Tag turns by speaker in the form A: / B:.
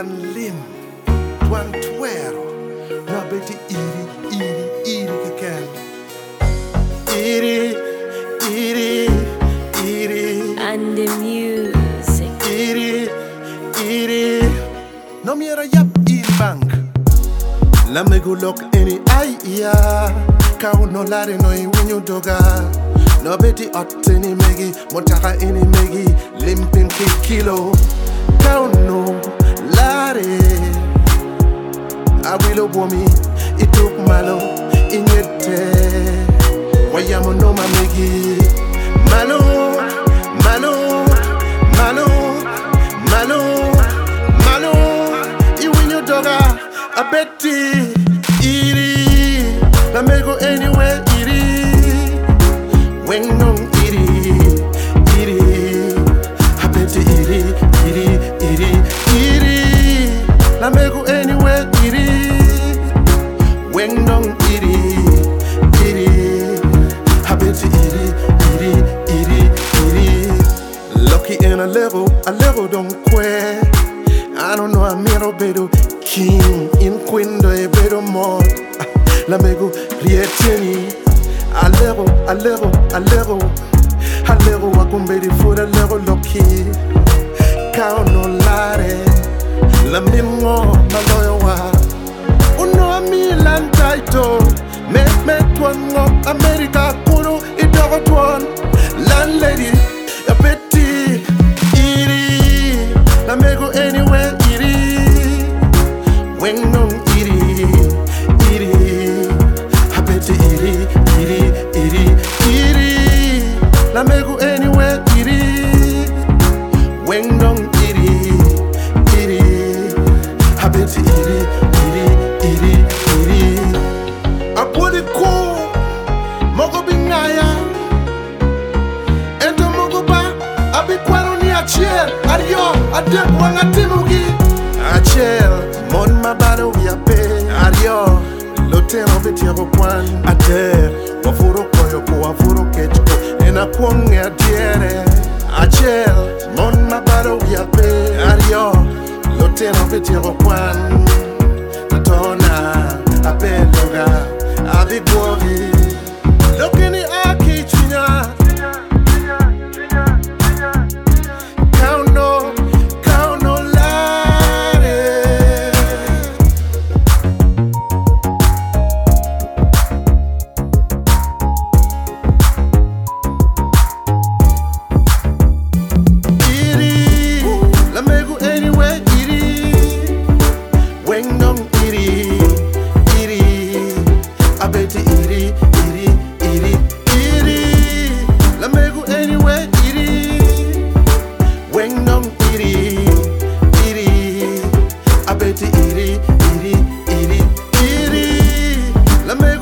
A: Tuan lim, tuan tuero, rabeti iri keken. Iri.
B: And the music.
A: Iri. No miera yap iri bank. La megulok eni aiya. Kau no lare no I winyo doga. No beti oteni megi, motaka eni megi, limpin kilo. Kau no lare. Awilo bomi, ituk malo, inyete. Wayamo no mamegi. Mano, iwinyo doga, a beti, iri, na mego anywhere, iri, wengong iri, a beti iri, na mego anywhere, iri, wengong iri, a beti iri. Lucky in a level don't quit. I don't know, I'm here, bedo king in quindo e bedo more. La mego rieteni. A level, wakumbedi for a level lucky. Kao no lare. La mingo maloyo wa. Uno a Milan title. Me twango America kuno idogo twan. Landlady. A petty, iri, la mego anywhere, iri, wengong iri, a petty, iri, la mego anywhere, iri, wengong iri, a petty, iri. I put it cool, mogo bingaya. Adio, adep wanga timugi. Achel, mon mabado viape. Adio, lotero betiro kwan. Ader, wafuro koyo ko wafuro kechko. Ena kwonge adiere. Achel, mon mabado viape. Adio, lotero betiro kwan. Natona, apeloga, abigori. Lokini aki chinya. Iri, la mego